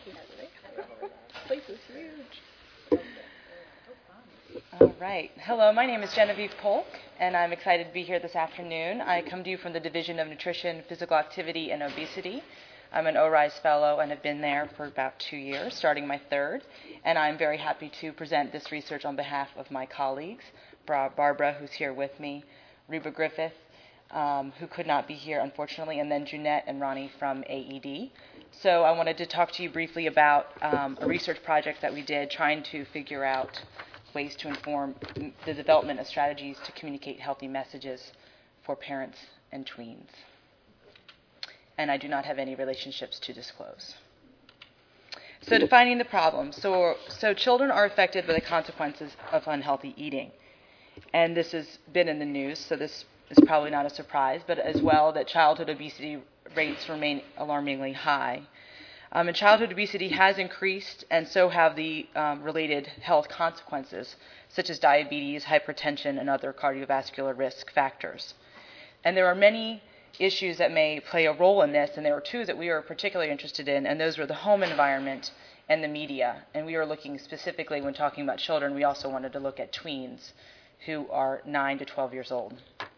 Place is huge. All right. Hello, my name is Genevieve Polk, and I'm excited to be here this afternoon. I come to you from the Division of Nutrition, Physical Activity, and Obesity. I'm an ORISE fellow and have been there for about 2 years, starting my third, and I'm very happy to present this research on behalf of my colleagues, Barbara, who's here with me, Reba Griffith, who could not be here, unfortunately, and then Jeanette and Ronnie from AED. So I wanted to talk to you briefly about a research project that we did trying to figure out ways to inform the development of strategies to communicate healthy messages for parents and tweens. And I do not have any relationships to disclose. So defining the problem. So children are affected by the consequences of unhealthy eating. And this has been in the news, so this is probably not a surprise, but as well that childhood obesity rates remain alarmingly high. And childhood obesity has increased, and so have the related health consequences, such as diabetes, hypertension, and other cardiovascular risk factors. And there are many issues that may play a role in this, and there were two that we were particularly interested in, and those were the home environment and the media. And we were looking specifically, when talking about children, we also wanted to look at tweens who are 9 to 12 years old.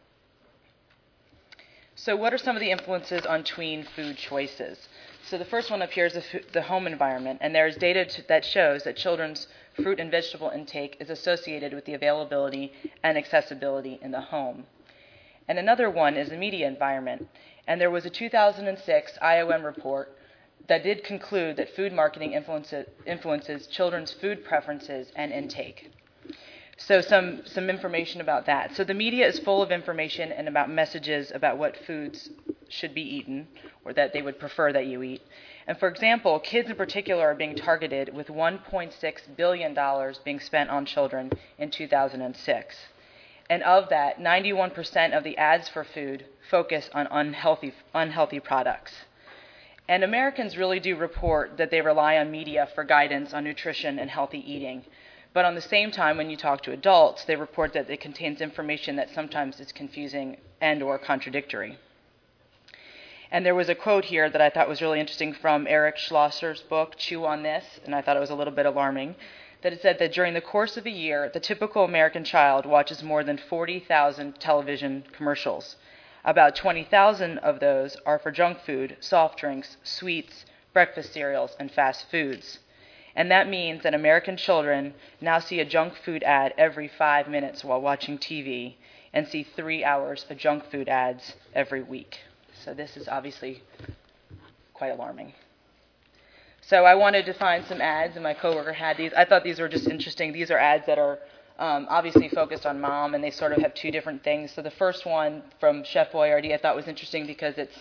So what are some of the influences on tween food choices? So the first one up here is the home environment, and there's data that shows that children's fruit and vegetable intake is associated with the availability and accessibility in the home. And another one is the media environment, and there was a 2006 IOM report that did conclude that food marketing influences children's food preferences and intake. So some information about that. So the media is full of information and about messages about what foods should be eaten or that they would prefer that you eat. And for example, kids in particular are being targeted with $1.6 billion being spent on children in 2006. And of that, 91% of the ads for food focus on unhealthy products. And Americans really do report that they rely on media for guidance on nutrition and healthy eating. But on the same time, when you talk to adults, they report that it contains information that sometimes is confusing and or contradictory. And there was a quote here that I thought was really interesting from Eric Schlosser's book, Chew on This, and I thought it was a little bit alarming, that it said that during the course of a year, the typical American child watches more than 40,000 television commercials. About 20,000 of those are for junk food, soft drinks, sweets, breakfast cereals, and fast foods. And that means that American children now see a junk food ad every 5 minutes while watching TV and see 3 hours of junk food ads every week. So this is obviously quite alarming. So I wanted to find some ads, and my coworker had these. I thought these were just interesting. These are ads that are obviously focused on mom, and they sort of have two different things. So the first one from Chef Boyardee I thought was interesting because it's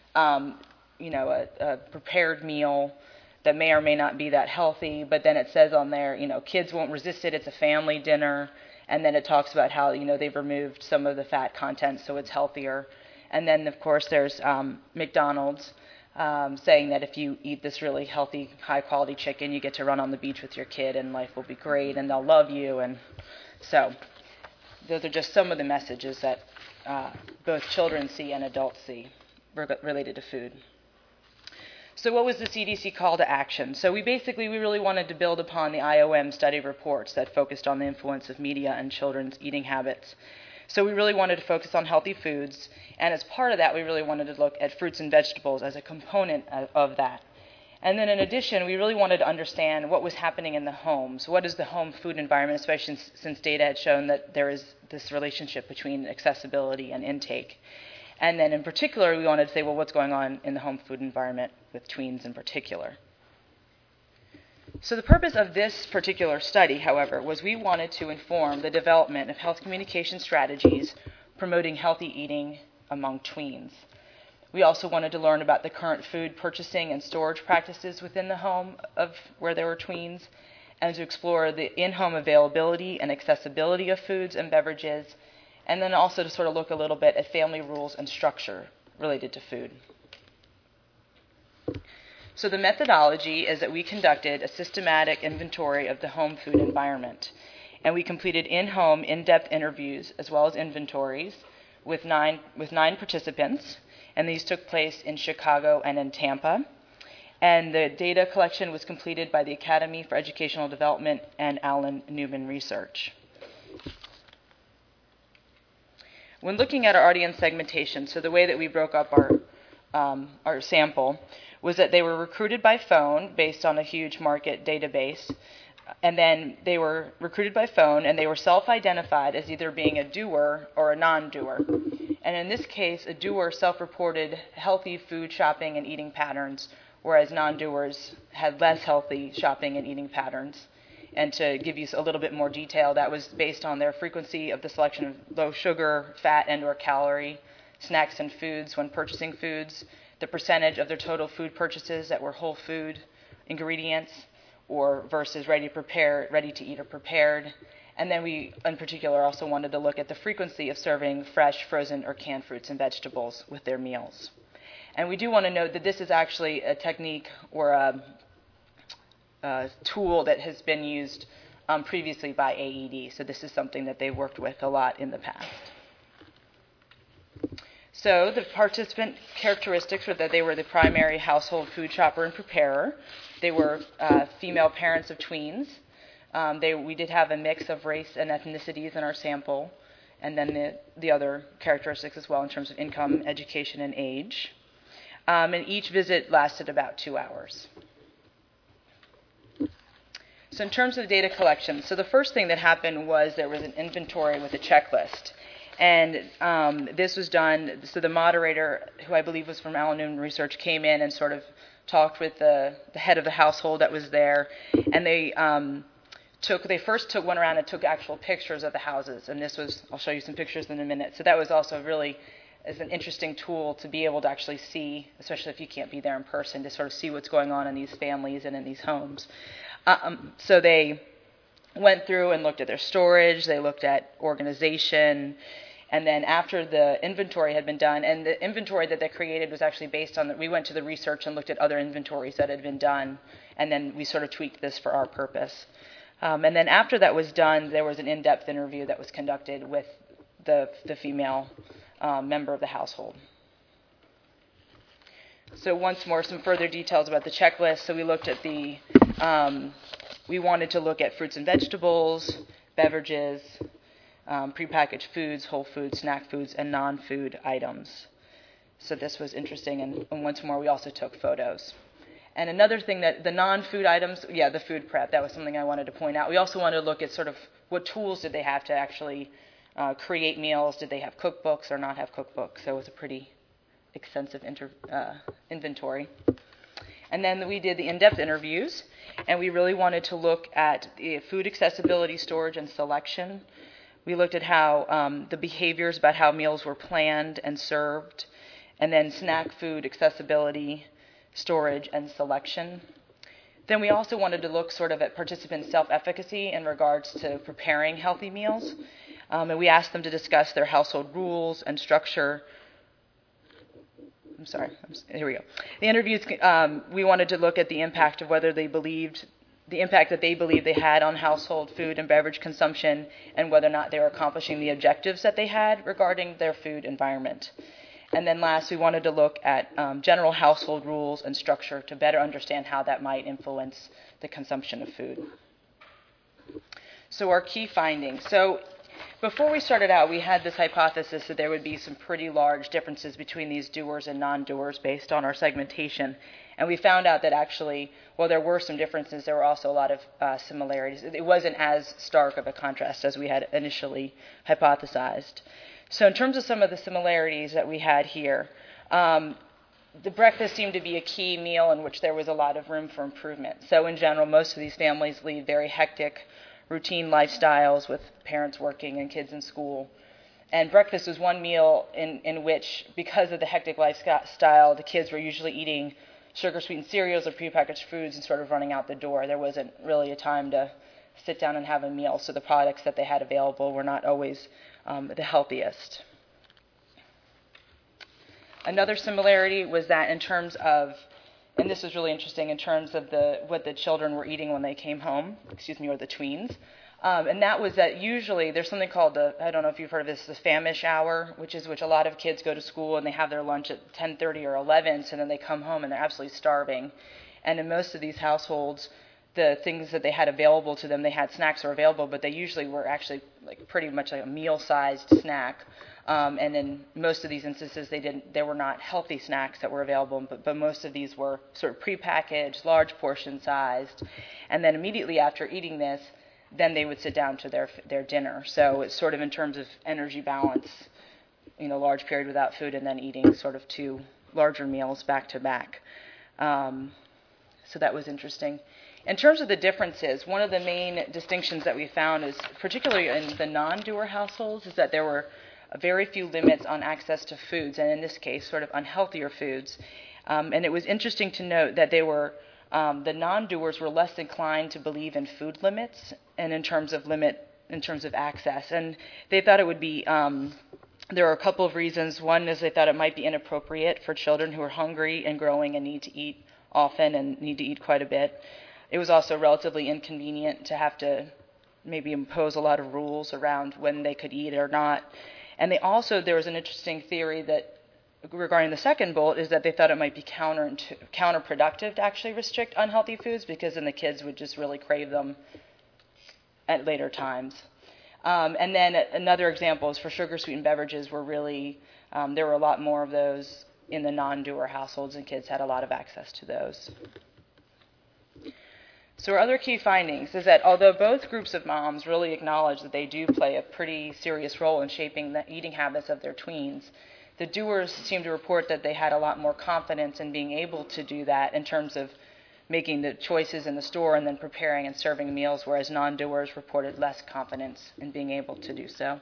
a prepared meal that may or may not be that healthy, but then it says on there, kids won't resist it, it's a family dinner, and then it talks about how, they've removed some of the fat content so it's healthier. And then, of course, there's McDonald's saying that if you eat this really healthy, high-quality chicken, you get to run on the beach with your kid and life will be great and they'll love you. And so those are just some of the messages that both children see and adults see related to food. So what was the CDC call to action? So we really wanted to build upon the IOM study reports that focused on the influence of media and children's eating habits. So we really wanted to focus on healthy foods, and as part of that, we really wanted to look at fruits and vegetables as a component of that. And then in addition, we really wanted to understand what was happening in the homes. What is the home food environment, especially since data had shown that there is this relationship between accessibility and intake. And then in particular, we wanted to say, well, what's going on in the home food environment with tweens in particular? So the purpose of this particular study, however, was we wanted to inform the development of health communication strategies promoting healthy eating among tweens. We also wanted to learn about the current food purchasing and storage practices within the home of where there were tweens, and to explore the in-home availability and accessibility of foods and beverages, and then also to sort of look a little bit at family rules and structure related to food. So the methodology is that we conducted a systematic inventory of the home food environment, and we completed in-home, in-depth interviews as well as inventories with nine participants, and these took place in Chicago and in Tampa. And the data collection was completed by the Academy for Educational Development and Alan Newman Research. When looking at our audience segmentation, so the way that we broke up our sample was that they were recruited by phone based on a huge market database, and then they were recruited by phone and they were self-identified as either being a doer or a non-doer. And in this case, a doer self-reported healthy food shopping and eating patterns, whereas non-doers had less healthy shopping and eating patterns. And to give you a little bit more detail, that was based on their frequency of the selection of low sugar, fat, and/or calorie snacks and foods when purchasing foods, the percentage of their total food purchases that were whole food ingredients or versus ready to eat or prepared. And then we, in particular, also wanted to look at the frequency of serving fresh, frozen, or canned fruits and vegetables with their meals. And we do want to note that this is actually a technique or a tool that has been used previously by AED. So this is something that they worked with a lot in the past. So the participant characteristics were that they were the primary household food shopper and preparer. They were female parents of tweens. We did have a mix of race and ethnicities in our sample, and then the other characteristics as well in terms of income, education, and age. And each visit lasted about 2 hours. So in terms of data collection, so the first thing that happened was there was an inventory with a checklist. And this was done, so the moderator, who I believe was from Alan Newman Research, came in and sort of talked with the head of the household that was there. And they first went around and took actual pictures of the houses. And this was, I'll show you some pictures in a minute. So that was also really is an interesting tool to be able to actually see, especially if you can't be there in person, to sort of see what's going on in these families and in these homes. So they went through and looked at their storage, they looked at organization, and then after the inventory had been done, and the inventory that they created was actually based on, we went to the research and looked at other inventories that had been done, and then we sort of tweaked this for our purpose. And then after that was done, there was an in-depth interview that was conducted with the female member of the household. So once more, some further details about the checklist. So we looked at we wanted to look at fruits and vegetables, beverages, prepackaged foods, whole foods, snack foods, and non-food items. So this was interesting, and once more, we also took photos. And another thing that the non-food items, the food prep, that was something I wanted to point out. We also wanted to look at sort of what tools did they have to actually create meals. Did they have cookbooks or not have cookbooks? So it was a pretty extensive inventory. And then we did the in-depth interviews, and we really wanted to look at the food accessibility, storage, and selection. We looked at how the behaviors about how meals were planned and served, and then snack food accessibility, storage, and selection. Then we also wanted to look sort of at participant self-efficacy in regards to preparing healthy meals, and we asked them to discuss their household rules and structure. Here we go. The interviews, we wanted to look at the impact of whether they believed, the impact that they believed they had on household food and beverage consumption, and whether or not they were accomplishing the objectives that they had regarding their food environment. And then last, we wanted to look at general household rules and structure to better understand how that might influence the consumption of food. So our key findings. So before we started out, we had this hypothesis that there would be some pretty large differences between these doers and non-doers based on our segmentation. And we found out that actually, while there were some differences, there were also a lot of similarities. It wasn't as stark of a contrast as we had initially hypothesized. So in terms of some of the similarities that we had here, the breakfast seemed to be a key meal in which there was a lot of room for improvement. So in general, most of these families lead very hectic, routine lifestyles with parents working and kids in school. And breakfast was one meal in which, because of the hectic lifestyle, the kids were usually eating sugar-sweetened cereals or prepackaged foods and sort of running out the door. There wasn't really a time to sit down and have a meal, so the products that they had available were not always the healthiest. Another similarity was that in terms of, and this was really interesting, in terms of what the children were eating when they came home, or the tweens. And that was that usually there's something called I don't know if you've heard of this, the famish hour, which a lot of kids go to school and they have their lunch at 10:30 or 11, so then they come home and they're absolutely starving. And in most of these households, the things that they had available to them, they had snacks were available, but they usually were actually like pretty much like a meal-sized snack. And in most of these instances, there were not healthy snacks that were available, but most of these were sort of prepackaged, large portion sized. And then immediately after eating this, then they would sit down to their dinner. So it's sort of in terms of energy balance, large period without food and then eating sort of two larger meals back to back. So that was interesting. In terms of the differences, one of the main distinctions that we found is, particularly in the non-doer households, is that there were very few limits on access to foods, and in this case, sort of unhealthier foods. And it was interesting to note that the non-doers were less inclined to believe in food limits and in terms of access. And they thought it would be, there are a couple of reasons. One is they thought it might be inappropriate for children who are hungry and growing and need to eat often and need to eat quite a bit. It was also relatively inconvenient to have to maybe impose a lot of rules around when they could eat or not. And there was an interesting theory that regarding the second bullet is that they thought it might be counterproductive to actually restrict unhealthy foods because then the kids would just really crave them at later times. And then another example is for sugar-sweetened beverages were really, there were a lot more of those in the non-doer households and kids had a lot of access to those. So our other key findings is that although both groups of moms really acknowledge that they do play a pretty serious role in shaping the eating habits of their tweens, the doers seem to report that they had a lot more confidence in being able to do that in terms of making the choices in the store and then preparing and serving meals, whereas non-doers reported less confidence in being able to do so.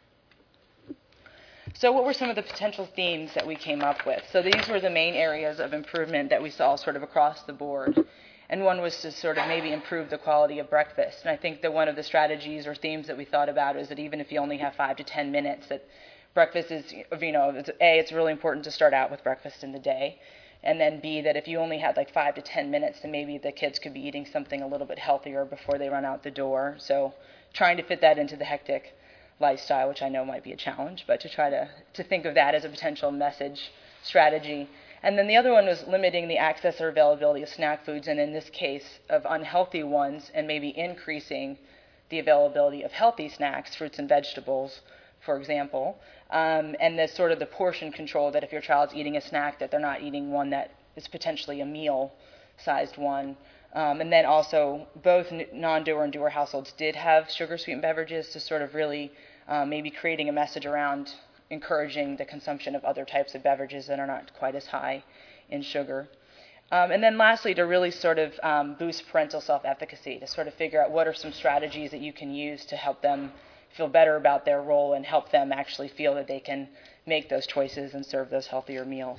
So what were some of the potential themes that we came up with? So these were the main areas of improvement that we saw sort of across the board. And one was to sort of maybe improve the quality of breakfast. And I think that one of the strategies or themes that we thought about is that even if you only have 5 to 10 minutes, that breakfast is, it's really important to start out with breakfast in the day. And then B, that if you only had like 5 to 10 minutes, then maybe the kids could be eating something a little bit healthier before they run out the door. So trying to fit that into the hectic lifestyle, which I know might be a challenge, but to try to think of that as a potential message strategy. And then the other one was limiting the access or availability of snack foods, and in this case of unhealthy ones, and maybe increasing the availability of healthy snacks, fruits and vegetables, for example. And the sort of the portion control, that if your child's eating a snack, that they're not eating one that is potentially a meal-sized one. And then also both non-doer and doer households did have sugar-sweetened beverages to sort of really maybe creating a message around encouraging the consumption of other types of beverages that are not quite as high in sugar. And then lastly, to really sort of boost parental self-efficacy, to sort of figure out what are some strategies that you can use to help them feel better about their role and help them actually feel that they can make those choices and serve those healthier meals.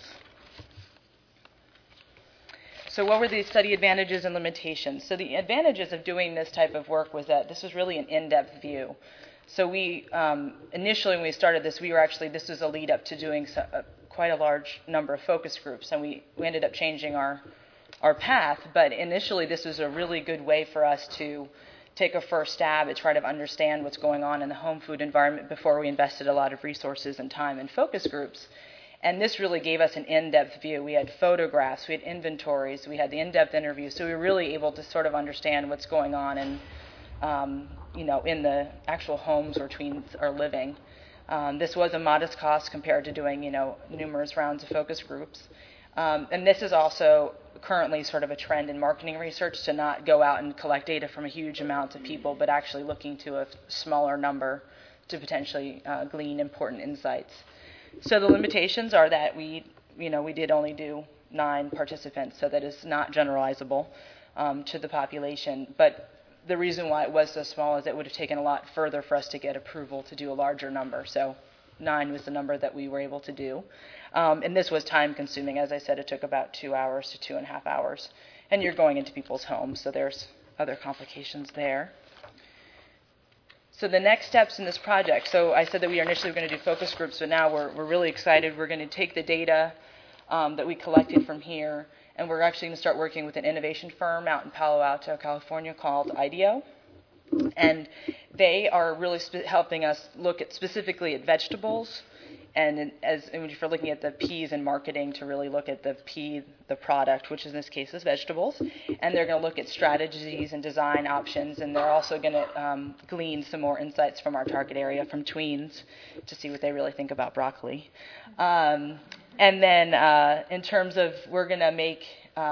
So what were the study advantages and limitations? So the advantages of doing this type of work was that this was really an in-depth view. So we, initially when we started this, this was a lead up to doing quite a large number of focus groups, and we ended up changing our path, but initially this was a really good way for us to take a first stab at trying to understand what's going on in the home food environment before we invested a lot of resources and time in focus groups. And this really gave us an in-depth view. We had photographs, we had inventories, we had the in-depth interviews, so we were really able to sort of understand what's going on in the actual homes where tweens are living. This was a modest cost compared to doing, numerous rounds of focus groups. And this is also currently sort of a trend in marketing research to not go out and collect data from a huge amount of people, but actually looking to a smaller number to potentially glean important insights. So the limitations are that we did only do 9 participants, so that is not generalizable to the population. But the reason why it was so small is it would have taken a lot further for us to get approval to do a larger number. So 9 was the number that we were able to do. And this was time consuming. As I said, it took about 2 hours to 2.5 hours. And you're going into people's homes, so there's other complications there. So the next steps in this project. So I said that we are initially going to do focus groups, but now we're really excited. We're going to take the data that we collected from here, and we're actually going to start working with an innovation firm out in Palo Alto, California called IDEO. And they are really helping us look at specifically at vegetables and if you're looking at the P's in marketing, to really look at the P, the product, which in this case is vegetables, and they're going to look at strategies and design options, and they're also going to glean some more insights from our target area, from tweens, to see what they really think about broccoli. And then in terms of, we're going to make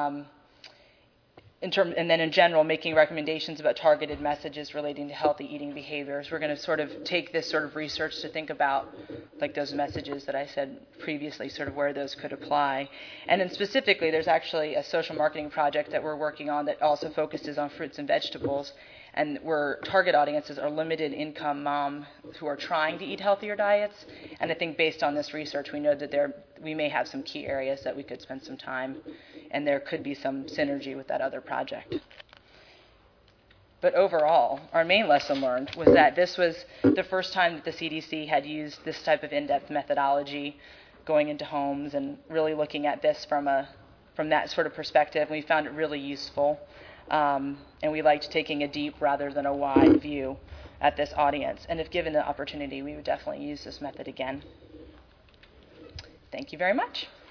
and then in general, making recommendations about targeted messages relating to healthy eating behaviors. We're going to sort of take this sort of research to think about, like those messages that I said previously, sort of where those could apply. And then specifically, there's actually a social marketing project that we're working on that also focuses on fruits and vegetables, and where target audiences are limited income moms who are trying to eat healthier diets. And I think based on this research, we know that we may have some key areas that we could spend some time, and there could be some synergy with that other project. But overall, our main lesson learned was that this was the first time that the CDC had used this type of in-depth methodology, going into homes and really looking at this from that sort of perspective. We found it really useful. And we liked taking a deep rather than a wide view at this audience. And if given the opportunity, we would definitely use this method again. Thank you very much.